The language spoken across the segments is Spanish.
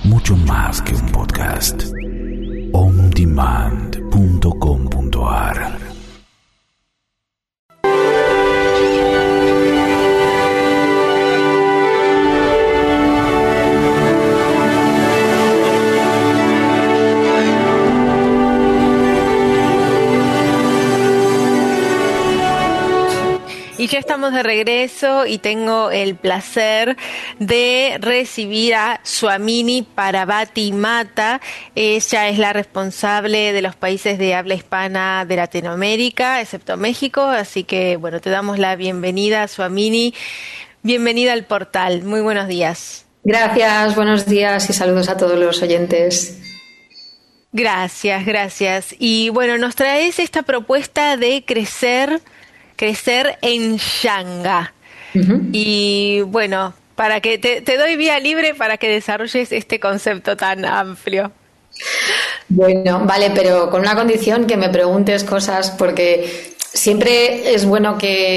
mucho más que un podcast. ondemand.com.ar. Y ya estamos de regreso y tengo el placer de recibir a Swamini Parabati Mata. Ella es la responsable de los países de habla hispana de Latinoamérica, excepto México. Así que, bueno, te damos la bienvenida, Swamini. Bienvenida al portal. Muy buenos días. Gracias, buenos días y saludos a todos los oyentes. Gracias, gracias. Y bueno, nos traes esta propuesta de crecer en Shanga. Uh-huh. Y bueno, para que te doy vía libre para que desarrolles este concepto tan amplio. Bueno, vale, pero con una condición, que me preguntes cosas, porque siempre es bueno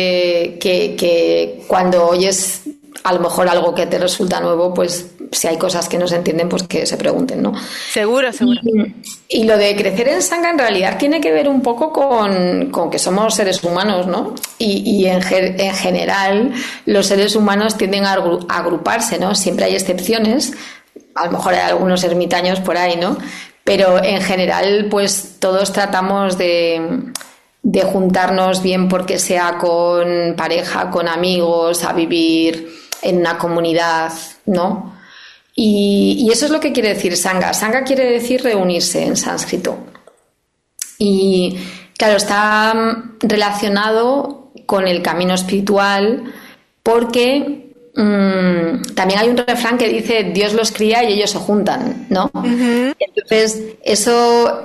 que cuando oyes a lo mejor algo que te resulta nuevo, pues si hay cosas que no se entienden, pues que se pregunten, ¿no? Seguro. Y lo de crecer en Shanga en realidad tiene que ver un poco con que somos seres humanos, ¿no? Y en general los seres humanos tienden a agruparse, ¿no? Siempre hay excepciones, a lo mejor hay algunos ermitaños por ahí, ¿no? Pero en general, pues todos tratamos de juntarnos, bien porque sea con pareja, con amigos, a vivir en una comunidad, ¿no? Y eso es lo que quiere decir Sangha. Sangha quiere decir reunirse en sánscrito. Y claro, está relacionado con el camino espiritual porque también hay un refrán que dice Dios los cría y ellos se juntan, ¿no? Uh-huh. Entonces, eso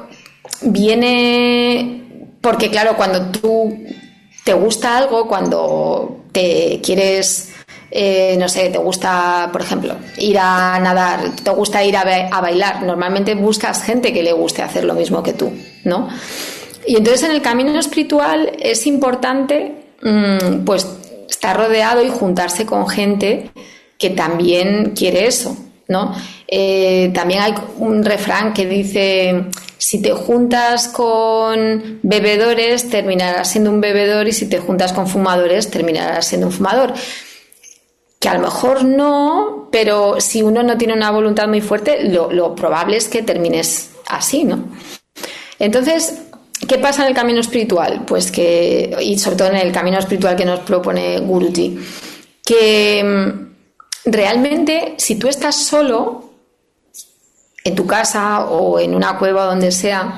viene porque, claro, cuando tú te gusta algo, cuando te quieres... no sé, te gusta, por ejemplo, ir a nadar, te gusta ir a bailar, normalmente buscas gente que le guste hacer lo mismo que tú, ¿no? Y entonces en el camino espiritual es importante pues estar rodeado y juntarse con gente que también quiere eso, ¿no? También hay un refrán que dice: si te juntas con bebedores terminarás siendo un bebedor, y si te juntas con fumadores terminarás siendo un fumador. Que a lo mejor no, pero si uno no tiene una voluntad muy fuerte, lo probable es que termines así, ¿no? Entonces, ¿qué pasa en el camino espiritual? Pues que, y sobre todo en el camino espiritual que nos propone Guruji, que realmente si tú estás solo en tu casa o en una cueva o donde sea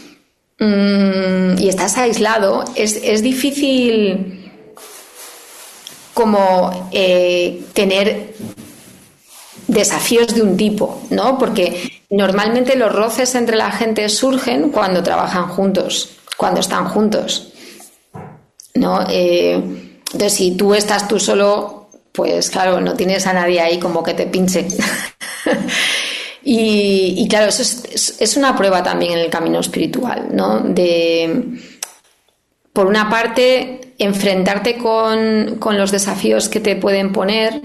y estás aislado, es difícil como tener desafíos de un tipo, ¿no? Porque normalmente los roces entre la gente surgen cuando trabajan juntos, cuando están juntos, ¿no? Entonces, si tú estás tú solo, pues claro, no tienes a nadie ahí como que te pinche. y claro, eso es una prueba también en el camino espiritual, ¿no? Por una parte, enfrentarte con los desafíos que te pueden poner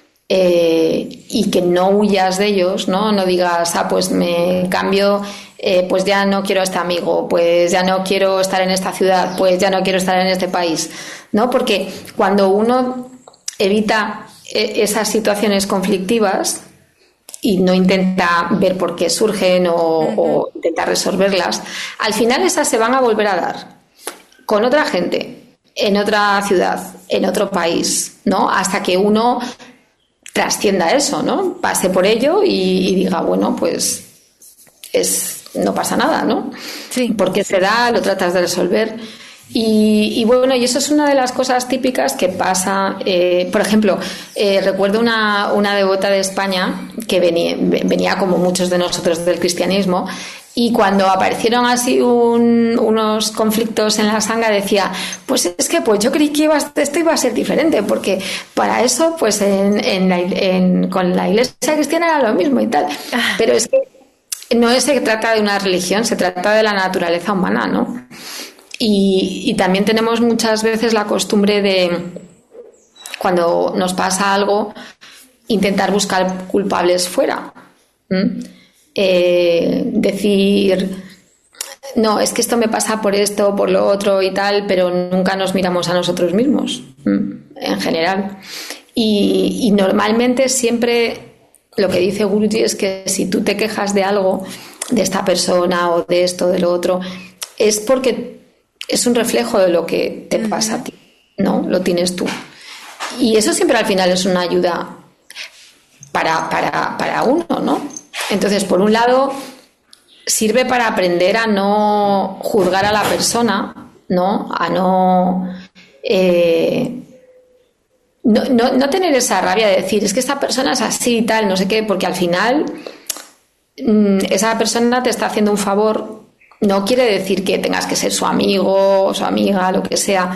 y que no huyas de ellos, ¿no? No digas, pues me cambio, pues ya no quiero a este amigo, pues ya no quiero estar en esta ciudad, pues ya no quiero estar en este país, ¿no? Porque cuando uno evita esas situaciones conflictivas y no intenta ver por qué surgen o intentar resolverlas, al final esas se van a volver a dar con otra gente, en otra ciudad, en otro país, ¿no? Hasta que uno trascienda eso, ¿no? Pase por ello y diga, bueno, pues no pasa nada, ¿no? Sí. Porque se da, lo tratas de resolver. Y bueno, y eso es una de las cosas típicas que pasa. Por ejemplo, recuerdo una devota de España que venía como muchos de nosotros del cristianismo. Y cuando aparecieron así unos conflictos en la Sangha, decía, pues es que pues yo creí que esto iba a ser diferente, porque para eso pues con la iglesia cristiana era lo mismo y tal. Pero es que no se trata de una religión, se trata de la naturaleza humana, ¿no? Y también tenemos muchas veces la costumbre de, cuando nos pasa algo, intentar buscar culpables fuera, Decir, no, es que esto me pasa por esto, por lo otro y tal, pero nunca nos miramos a nosotros mismos, en general. Y normalmente siempre lo que dice Guruji es que si tú te quejas de algo, de esta persona o de esto, de lo otro, es porque es un reflejo de lo que te pasa a ti, ¿no? Lo tienes tú. Y eso siempre al final es una ayuda para uno, ¿no? Entonces, por un lado, sirve para aprender a no juzgar a la persona, ¿no? A no tener esa rabia de decir, es que esta persona es así y tal, no sé qué, porque al final esa persona te está haciendo un favor. No quiere decir que tengas que ser su amigo o su amiga, lo que sea,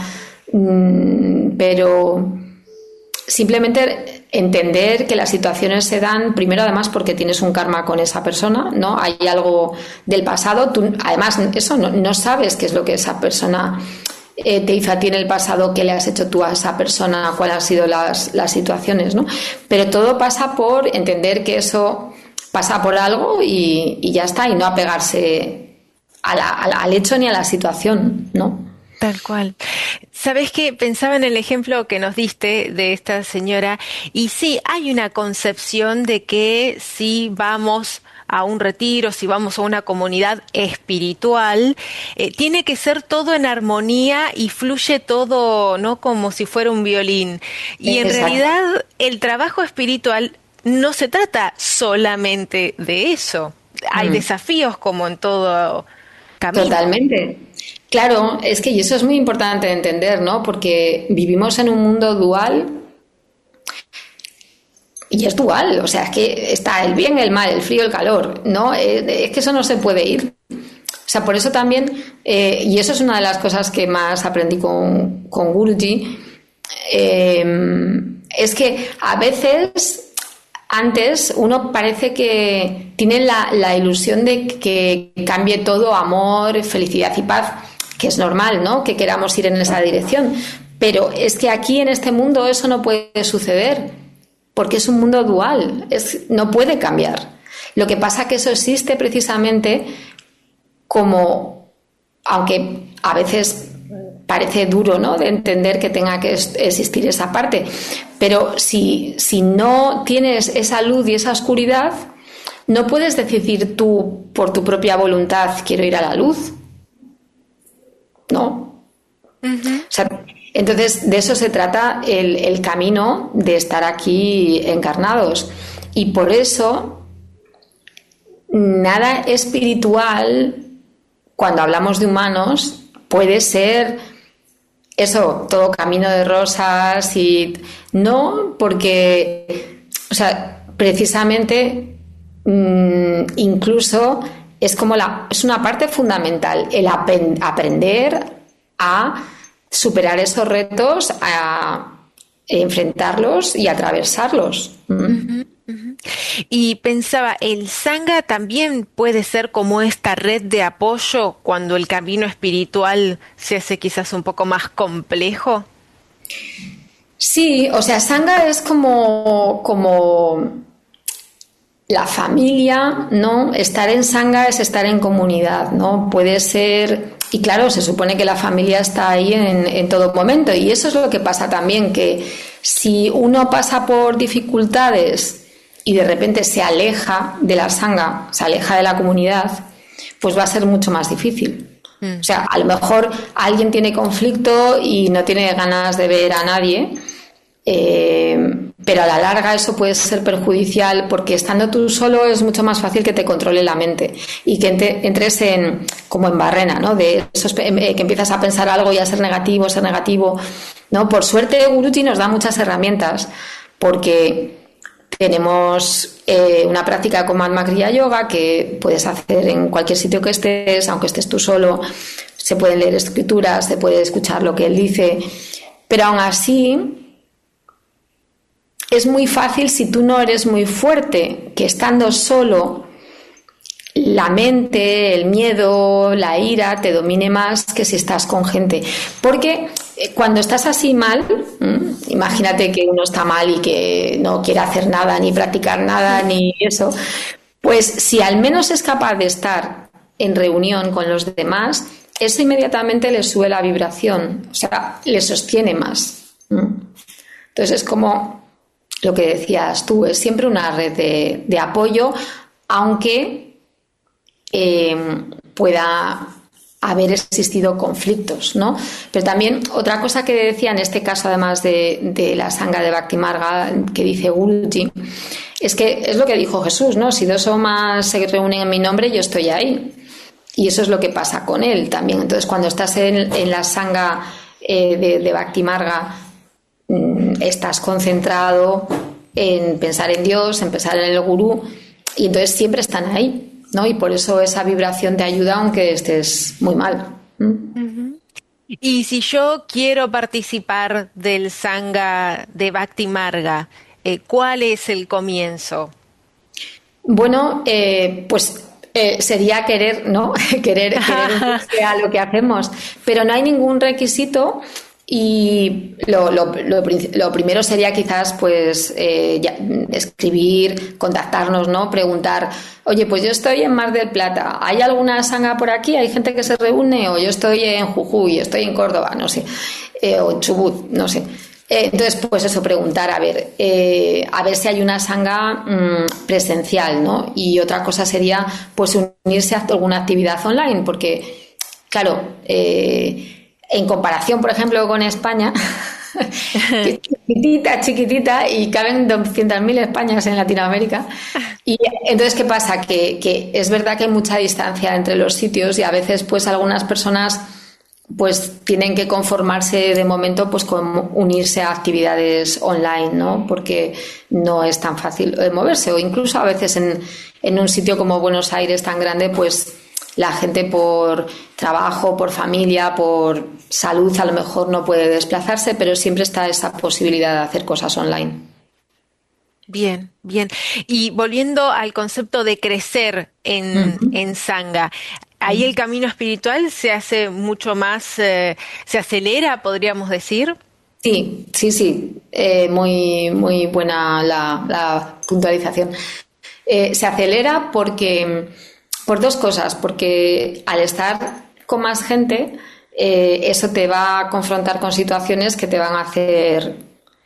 pero simplemente entender que las situaciones se dan primero, además, porque tienes un karma con esa persona, ¿no? Hay algo del pasado. Tú, además, eso no sabes qué es lo que esa persona te hizo a ti en el pasado, qué le has hecho tú a esa persona, cuáles han sido las situaciones, ¿no? Pero todo pasa por entender que eso pasa por algo y ya está, y no apegarse al hecho ni a la situación, ¿no? Tal cual. ¿Sabes qué? Pensaba en el ejemplo que nos diste de esta señora, y sí, hay una concepción de que si vamos a un retiro, si vamos a una comunidad espiritual, tiene que ser todo en armonía y fluye todo, ¿no? Como si fuera un violín. Y en realidad el trabajo espiritual no se trata solamente de eso. Hay desafíos como en todo camino. Totalmente. Claro, es que y eso es muy importante de entender, ¿no? Porque vivimos en un mundo dual y es dual, o sea, es que está el bien, el mal, el frío, el calor, ¿no? Es que eso no se puede ir. O sea, por eso también, y eso es una de las cosas que más aprendí con Guruji, es que a veces antes uno parece que tiene la ilusión de que cambie todo, amor, felicidad y paz, que es normal, ¿no? Que queramos ir en esa dirección. Pero es que aquí en este mundo eso no puede suceder, porque es un mundo dual, no puede cambiar. Lo que pasa es que eso existe precisamente como, aunque a veces parece duro, ¿no?, de entender que tenga que existir esa parte, pero si no tienes esa luz y esa oscuridad, no puedes decidir tú por tu propia voluntad quiero ir a la luz, ¿no? O sea, entonces de eso se trata el camino de estar aquí encarnados, y por eso nada espiritual, cuando hablamos de humanos, puede ser eso, todo camino de rosas, y no, porque, o sea, precisamente incluso es como es una parte fundamental el aprender a superar esos retos, a enfrentarlos y atravesarlos. Y pensaba, ¿el Sangha también puede ser como esta red de apoyo cuando el camino espiritual se hace quizás un poco más complejo? Sí, o sea, Sangha es como la familia, ¿no? Estar en Sangha es estar en comunidad, ¿no? Puede ser, y claro, se supone que la familia está ahí en todo momento, y eso es lo que pasa también, que si uno pasa por dificultades y de repente se aleja de la Sangha, se aleja de la comunidad, pues va a ser mucho más difícil. O sea, a lo mejor alguien tiene conflicto y no tiene ganas de ver a nadie, pero a la larga eso puede ser perjudicial, porque estando tú solo es mucho más fácil que te controle la mente y que entres como en barrena, ¿no? De esos, que empiezas a pensar algo y a ser negativo, ¿no? Por suerte Guruji nos da muchas herramientas, porque tenemos una práctica como Atma Kriya Yoga que puedes hacer en cualquier sitio que estés, aunque estés tú solo. Se pueden leer escrituras, se puede escuchar lo que él dice, pero aún así es muy fácil, si tú no eres muy fuerte, que estando solo la mente, el miedo, la ira te domine más que si estás con gente. Porque cuando estás así mal, imagínate que uno está mal y que no quiere hacer nada, ni practicar nada, ni eso, Pues si al menos es capaz de estar en reunión con los demás, eso inmediatamente le sube la vibración, o sea, le sostiene más. Entonces es como lo que decías tú, es siempre una red de apoyo, aunque pueda haber existido conflictos, ¿no? Pero también otra cosa que decía en este caso, además de la Sangha de Bhakti Marga, que dice Guruji, es que es lo que dijo Jesús, ¿no? Si 2 o más se reúnen en mi nombre, yo estoy ahí. Y eso es lo que pasa con él también. Entonces, cuando estás en la Sangha de Bhakti Marga, estás concentrado en pensar en Dios, en pensar en el Gurú, y entonces siempre están ahí, ¿no? Y por eso esa vibración te ayuda aunque estés muy mal. Uh-huh. Y si yo quiero participar del Sangha de Bhakti Marga, ¿cuál es el comienzo? Bueno, sería querer, ¿no? querer unirse a lo que hacemos, pero no hay ningún requisito. Y lo primero sería quizás pues escribir, contactarnos, ¿no? Preguntar, oye, pues yo estoy en Mar del Plata, ¿hay alguna sangha por aquí? ¿Hay gente que se reúne? O yo estoy en Jujuy, estoy en Córdoba, no sé, o en Chubut, no sé. Entonces, pues eso, preguntar, a ver si hay una sangha presencial, ¿no? Y otra cosa sería pues unirse a alguna actividad online, porque, claro, en comparación, por ejemplo, con España, que es chiquitita, y caben 200.000 Españas en Latinoamérica. Y entonces, ¿qué pasa? Que es verdad que hay mucha distancia entre los sitios y a veces, pues, algunas personas pues tienen que conformarse de momento pues con unirse a actividades online, ¿no? Porque no es tan fácil moverse, o incluso a veces en un sitio como Buenos Aires tan grande, pues la gente por trabajo, por familia, por salud a lo mejor no puede desplazarse, pero siempre está esa posibilidad de hacer cosas online. Bien, bien. Y volviendo al concepto de crecer en Sangha, ahí el camino espiritual se hace mucho más, se acelera, podríamos decir. Sí. Muy, muy buena la puntualización. Se acelera por 2 cosas, porque al estar con más gente, eso te va a confrontar con situaciones que te van a hacer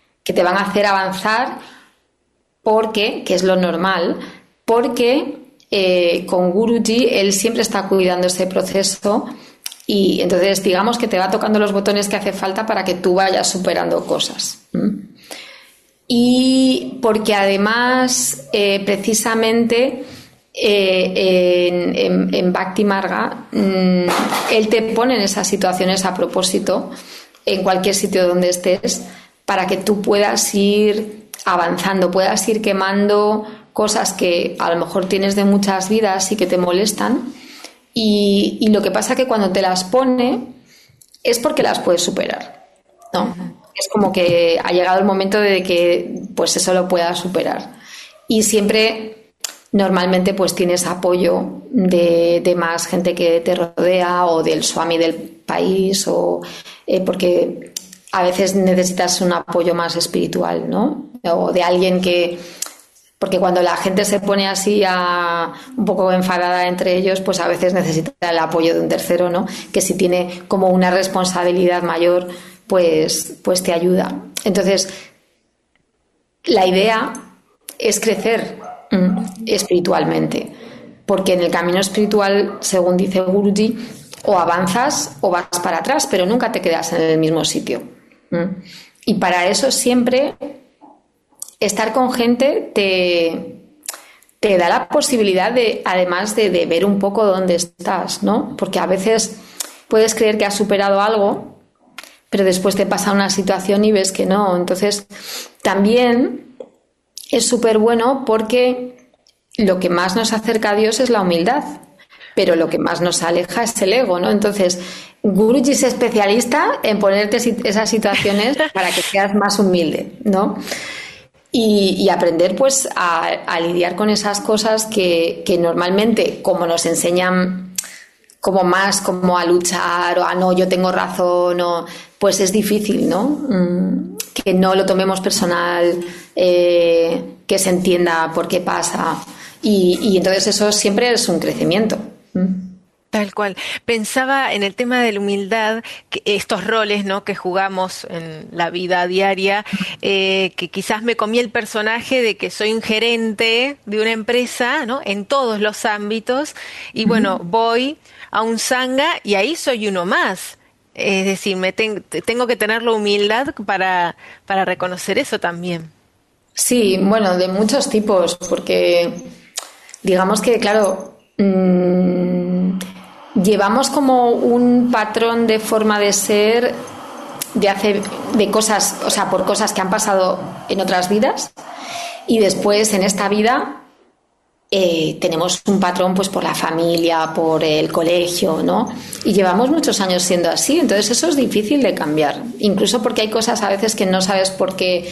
avanzar, porque, que es lo normal, porque con Guruji él siempre está cuidando ese proceso, y entonces digamos que te va tocando los botones que hace falta para que tú vayas superando cosas. Y porque además precisamente en Bhakti Marga él te pone en esas situaciones a propósito en cualquier sitio donde estés, para que tú puedas ir avanzando, puedas ir quemando cosas que a lo mejor tienes de muchas vidas y que te molestan, y lo que pasa que cuando te las pone es porque las puedes superar, ¿no? Es como que ha llegado el momento de que pues eso lo puedas superar, y siempre normalmente pues tienes apoyo de más gente que te rodea, o del swami del país, o porque a veces necesitas un apoyo más espiritual, ¿no? O de alguien porque cuando la gente se pone así un poco enfadada entre ellos, pues a veces necesita el apoyo de un tercero, ¿no? Que si tiene como una responsabilidad mayor, pues te ayuda. Entonces, la idea es crecer espiritualmente, porque en el camino espiritual, según dice Guruji, o avanzas o vas para atrás, pero nunca te quedas en el mismo sitio. Y para eso siempre estar con gente te da la posibilidad de, además de ver un poco dónde estás, ¿no? Porque a veces puedes creer que has superado algo, pero después te pasa una situación y ves que no. Entonces, también es súper bueno, porque lo que más nos acerca a Dios es la humildad, pero lo que más nos aleja es el ego, ¿no? Entonces, Guruji es especialista en ponerte esas situaciones para que seas más humilde, ¿no? Y aprender pues a lidiar con esas cosas que normalmente, como nos enseñan como más como a luchar, o a no, yo tengo razón, o pues es difícil, ¿no? Que no lo tomemos personal, que se entienda por qué pasa. y entonces eso siempre es un crecimiento. Tal cual. Pensaba en el tema de la humildad, que estos roles, ¿no?, que jugamos en la vida diaria, que quizás me comí el personaje de que soy un gerente de una empresa, ¿no?, en todos los ámbitos, y bueno, voy a un sangha y ahí soy uno más. Es decir, tengo que tener la humildad para reconocer eso también. Sí, bueno, de muchos tipos, porque digamos que, claro, llevamos como un patrón de forma de ser, de cosas, o sea, por cosas que han pasado en otras vidas, y después en esta vida tenemos un patrón pues por la familia, por el colegio, ¿no? Y llevamos muchos años siendo así, entonces eso es difícil de cambiar, incluso porque hay cosas a veces que no sabes por qué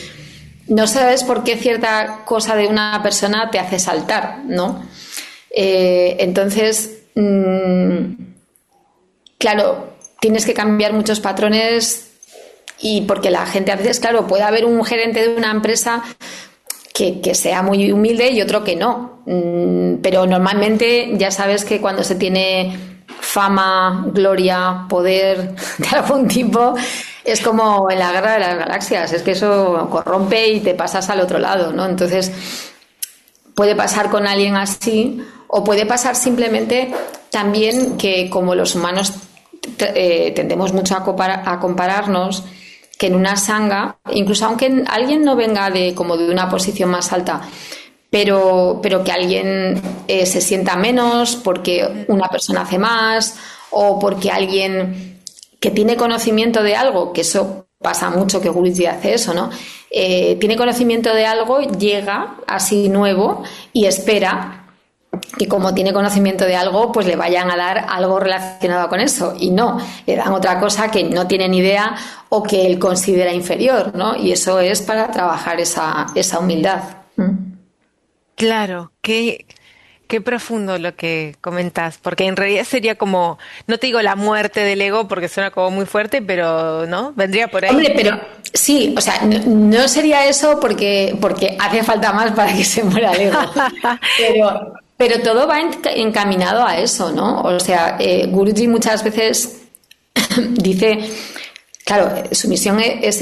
cierta cosa de una persona te hace saltar, ¿no? Entonces, claro, tienes que cambiar muchos patrones, y porque la gente a veces, claro, puede haber un gerente de una empresa que sea muy humilde y otro que no, pero normalmente ya sabes que cuando se tiene fama, gloria, poder de algún tipo, es como en la guerra de las galaxias, es que eso corrompe y te pasas al otro lado, ¿no? Entonces puede pasar con alguien así, o puede pasar simplemente también que como los humanos tendemos mucho a compararnos, que en una sangha, incluso aunque alguien no venga como de una posición más alta, pero que alguien se sienta menos porque una persona hace más, o porque alguien que tiene conocimiento de algo, que eso pasa mucho, que Guruji hace eso, ¿no? Tiene conocimiento de algo, llega así nuevo y espera que como tiene conocimiento de algo, pues le vayan a dar algo relacionado con eso, y no, le dan otra cosa que no tiene ni idea o que él considera inferior, ¿no? Y eso es para trabajar esa humildad. Claro, qué profundo lo que comentás, porque en realidad sería como, no te digo la muerte del ego porque suena como muy fuerte, pero ¿no? Vendría por ahí. Hombre, pero sí, o sea, no sería eso porque hace falta más para que se muera el ego. Pero todo va encaminado a eso, ¿no? O sea, Guruji muchas veces dice, claro, su misión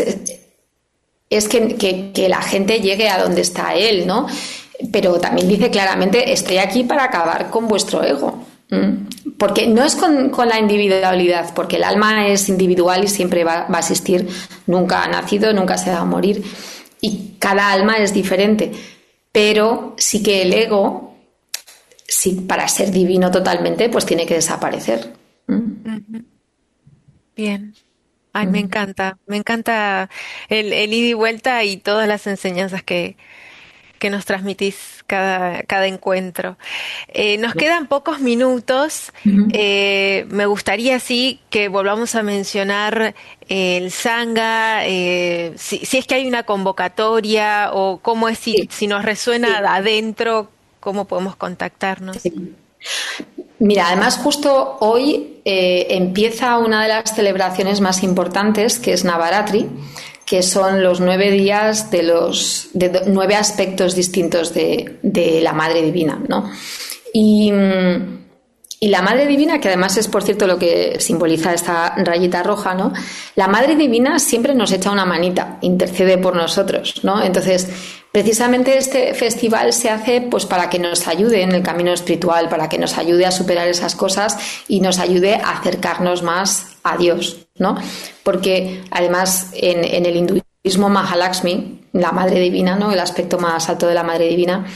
es que la gente llegue a donde está él, ¿no? Pero también dice claramente, estoy aquí para acabar con vuestro ego. Porque no es con la individualidad, porque el alma es individual y siempre va a existir, nunca ha nacido, nunca se va a morir, y cada alma es diferente. Pero sí que el ego, sí, para ser divino totalmente, pues tiene que desaparecer. Bien. Ay, me encanta el ida y vuelta y todas las enseñanzas que nos transmitís cada encuentro. Nos quedan pocos minutos. Me gustaría, sí, que volvamos a mencionar el Sangha, si es que hay una convocatoria, o cómo es, si nos resuena adentro, cómo podemos contactarnos. Sí. Mira, además justo hoy empieza una de las celebraciones más importantes, que es Navaratri, que son los 9 días de 9 aspectos distintos de la Madre Divina, ¿no? Y la Madre Divina, que además es, por cierto, lo que simboliza esta rayita roja, ¿no? La Madre Divina siempre nos echa una manita, intercede por nosotros, ¿no? Entonces, precisamente este festival se hace pues para que nos ayude en el camino espiritual, para que nos ayude a superar esas cosas y nos ayude a acercarnos más a Dios, ¿no? Porque además en el hinduismo Mahalakshmi, la Madre Divina, ¿no? El aspecto más alto de la Madre Divina,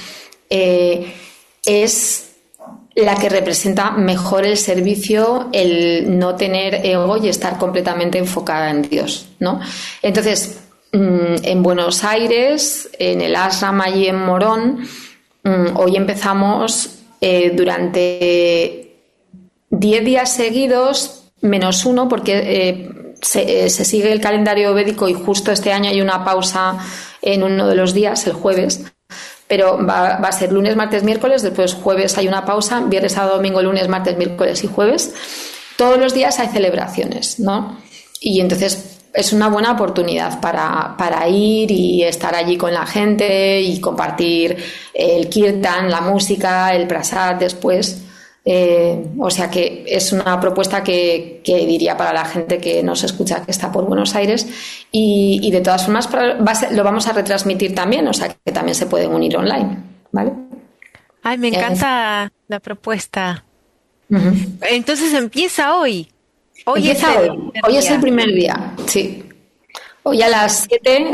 es la que representa mejor el servicio, el no tener ego y estar completamente enfocada en Dios, ¿no? Entonces, en Buenos Aires, en el ashram allí en Morón, hoy empezamos durante 10 días seguidos, menos uno, porque se sigue el calendario védico y justo este año hay una pausa en uno de los días, el jueves. Pero va a ser lunes, martes, miércoles, después jueves hay una pausa, viernes, sábado, domingo, lunes, martes, miércoles y jueves. Todos los días hay celebraciones, ¿no? Y entonces es una buena oportunidad para ir y estar allí con la gente y compartir el kirtan, la música, el prasad después. O sea que es una propuesta que diría para la gente que nos escucha, que está por Buenos Aires, y de todas formas lo vamos a retransmitir también, o sea que también se pueden unir online, ¿vale? Ay, me encanta la propuesta. Uh-huh. Entonces empieza hoy. Hoy es el primer día, sí. Hoy a las 7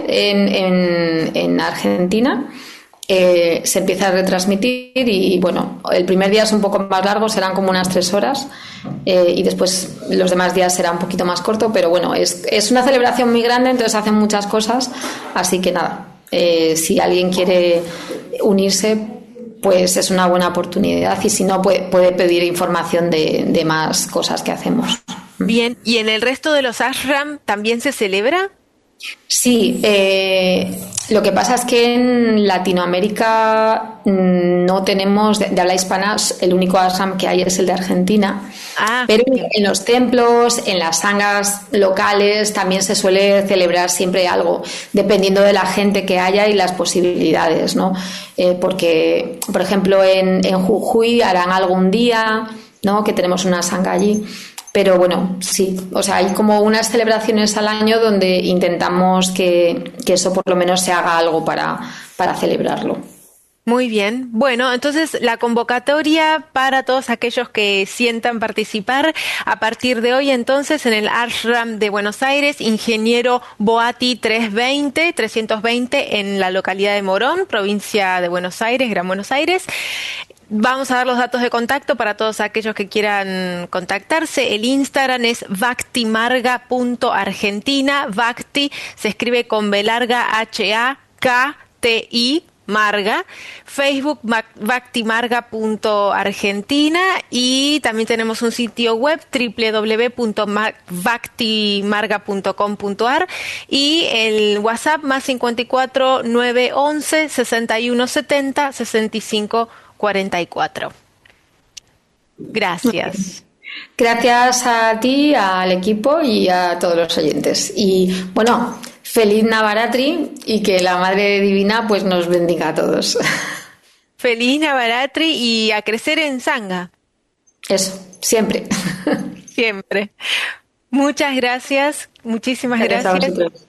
en Argentina se empieza a retransmitir y bueno, el primer día es un poco más largo, serán como unas 3 horas y después los demás días será un poquito más corto, pero bueno, es una celebración muy grande, entonces hacen muchas cosas, así que nada, si alguien quiere unirse, pues es una buena oportunidad y si no puede pedir información de más cosas que hacemos. Bien, ¿y en el resto de los ashram también se celebra? Sí, lo que pasa es que en Latinoamérica no tenemos, de habla hispana, el único ashram que hay es el de Argentina, pero en los templos, en las sanghas locales también se suele celebrar siempre algo, dependiendo de la gente que haya y las posibilidades, ¿no? Porque, por ejemplo, en Jujuy harán algún día, ¿no? Que tenemos una sangha allí. Pero bueno, sí, o sea, hay como unas celebraciones al año donde intentamos que eso por lo menos se haga algo para celebrarlo. Muy bien. Bueno, entonces la convocatoria para todos aquellos que sientan participar a partir de hoy, entonces, en el Ashram de Buenos Aires, Ingeniero Boatti 320 en la localidad de Morón, provincia de Buenos Aires, Gran Buenos Aires. Vamos a dar los datos de contacto para todos aquellos que quieran contactarse. El Instagram es bhaktimarga.argentina. Bhakti se escribe con B larga HAKTI Marga. Facebook bhaktimarga.argentina y también tenemos un sitio web www.bhaktimarga.com.ar y el WhatsApp más 54 911 61 70 65 44. Gracias. Gracias a ti, al equipo y a todos los oyentes. Y bueno, feliz Navaratri y que la Madre Divina pues nos bendiga a todos. Feliz Navaratri y a crecer en Sangha. Eso, siempre. Siempre. Muchas gracias, muchísimas gracias.